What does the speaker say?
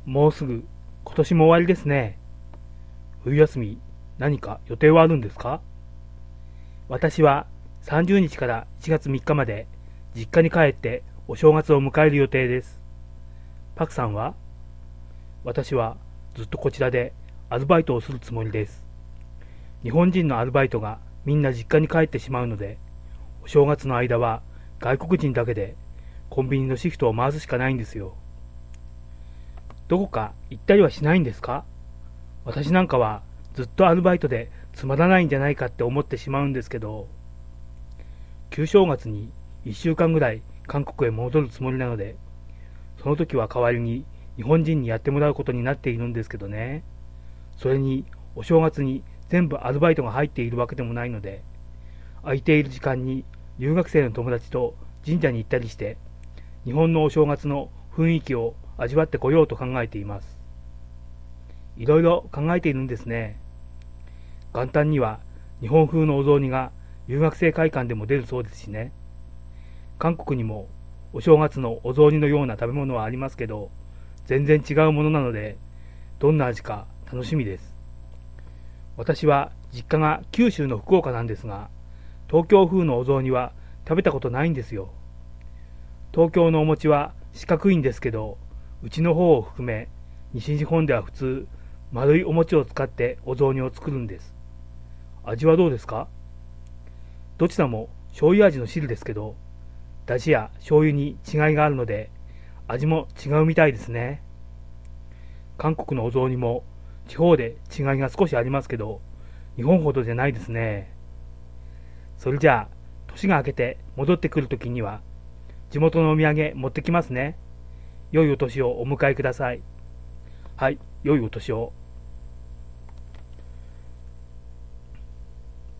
もうすぐ今年も終わりですね。冬休み何か予定はあるんですか？私は30日から1月3日まで実家に帰ってお正月を迎える予定です。パクさんは？私はずっとこちらでアルバイトをするつもりです。日本人のアルバイトがみんな実家に帰ってしまうので、お正月の間は外国人だけでコンビニのシフトを回すしかないんですよ。どこか行ったりはしないんですか？私なんかはずっとアルバイトでつまらないんじゃないかって思ってしまうんですけど、旧正月に1週間ぐらい韓国へ戻るつもりなので、その時は代わりに日本人にやってもらうことになっているんですけどね。それにお正月に全部アルバイトが入っているわけでもないので、空いている時間に留学生の友達と神社に行ったりして、日本のお正月の雰囲気を味わってこようと考えています。いろいろ考えているんですね。元旦には日本風のお雑煮が留学生会館でも出るそうですしね。韓国にもお正月のお雑煮のような食べ物はありますけど、全然違うものなので、どんな味か楽しみです。私は実家が九州の福岡なんですが、東京風のお雑煮は食べたことないんですよ。東京のお餅は四角いんですけど、うちの方を含め、西日本では普通、丸いお餅を使ってお雑煮を作るんです。味はどうですか？どちらも醤油味の汁ですけど、出汁や醤油に違いがあるので、味も違うみたいですね。韓国のお雑煮も地方で違いが少しありますけど、日本ほどじゃないですね。それじゃあ、年が明けて戻ってくるときには、地元のお土産持ってきますね。良いお年をお迎えください。はい、良いお年を。